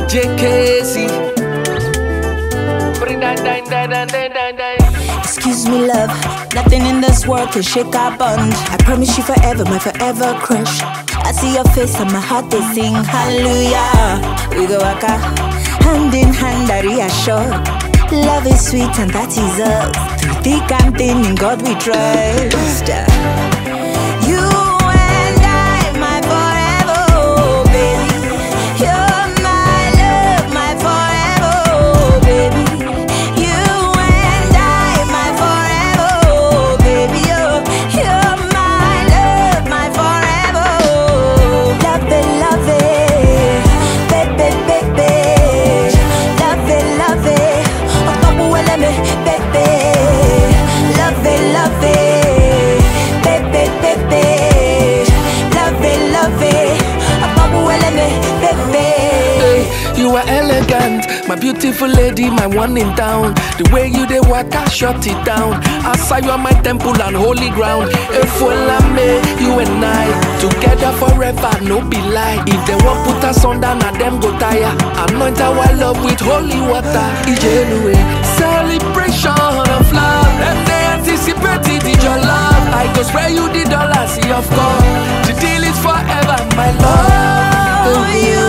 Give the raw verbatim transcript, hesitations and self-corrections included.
J K C. Excuse me, love. Nothing in this world can shake our bond. I promise you forever, my forever crush. I see your face and my heart they sing hallelujah. We go waka hand in hand, I reassure. Love is sweet and that is us. Through thick and thin, in God we trust. You and I, my forever, oh baby. You're my love, my forever, oh baby. You and I, my forever, oh baby. Oh, you're my love, my forever, oh. Love it, love it, baby, baby. Love it, love it, oh, Papa, well, let me, baby. Love it, love it, baby, baby. Love it, love it, oh, Papa, well, let me, baby. Hey, you are elegant, my beautiful lady, my one in town. The way you dey walk, I shut it down. Outside you are my temple and holy ground. If me, you and I together forever, no be lie. If they want put us on down, and them go tire. Anoint our love with holy water. Ijenuwe, celebration of love. And they anticipated it, your love. I go spray you the dollars, see of course. The deal is forever, my love. Oh, you